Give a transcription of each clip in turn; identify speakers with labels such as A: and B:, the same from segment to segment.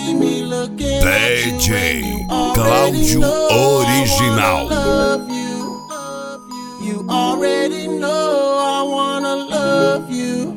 A: see me looking
B: DJ Cláudio Original.
A: Love you. You already know I wanna love you.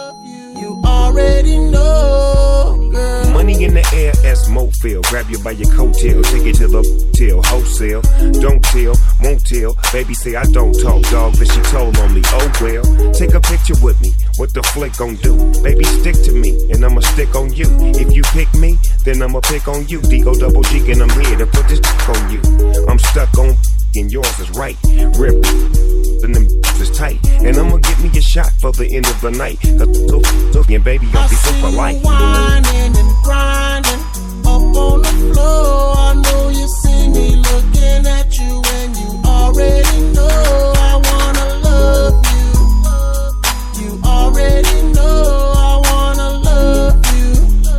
A: You already know, girl.
C: Money in the air as Mofil. Grab you by your coattail, take it to the till wholesale. Don't tell, won't tell. Baby say I don't talk, dog, but she told on me. Oh well, take a picture with me. What the flick gon' do? Baby, stick to me, and I'ma stick on you. If you pick me, then I'ma pick on you. D-O double G, and I'm here to put this on you. I'm stuck on and yours is right. Rip and them is tight. And I'ma get me a shot for the end of the night. And baby, I'll be so polite.
A: Whining and grinding up on the floor. I know you see me looking at you, and you already know I wanna love you. You already know I wanna love you.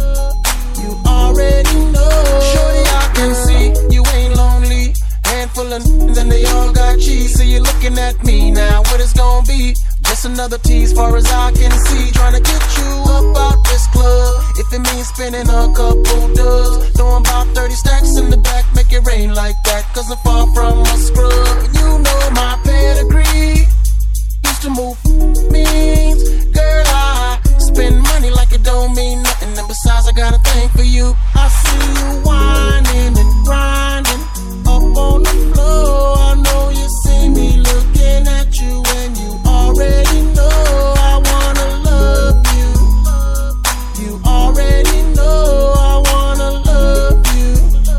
A: You already know. Shorty, I can see you ain't lonely. Handful of and they all got cheese. So you're looking at me now. What it's gonna be? Just another tease, far as I can see. Trying to get you up out this club. If it means spending a couple dubs, throwing about 30 stacks in the back, make it rain like that. Cause I'm far from a scrub. And you know my pedigree. Used to move means. Girl, I spend money like it don't mean nothing. And besides, I got a thing for you. I see you whining and grinding up on the floor. I know you see me looking at you, and you already know I wanna love you. You already know I wanna love you.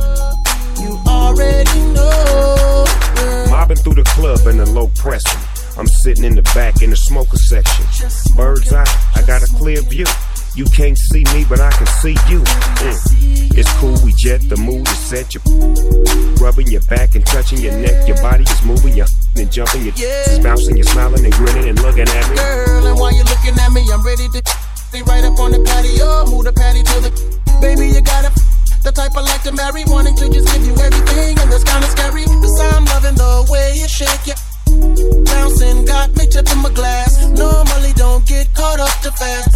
A: You already know, girl.
C: Mobbing through the club in the low pressing. I'm sitting in the back in the smoker section. Bird's eye, I got a clear view. You can't see me, but I can see you. It's cool, we jet, the mood is set. You're rubbing your back and touching your neck. Your body is moving, you're and jumping. You're bouncing, you're smiling and grinning and looking at me.
A: Girl, and while you're looking at me, I'm ready to be right up on the patio. Move the patio to the baby, you got it. The type I like to marry, wanting to just give you everything, and that's kinda scary. Cause I'm loving the way you shake it. Bouncing got me tipping my glass. Normally don't get caught up too fast.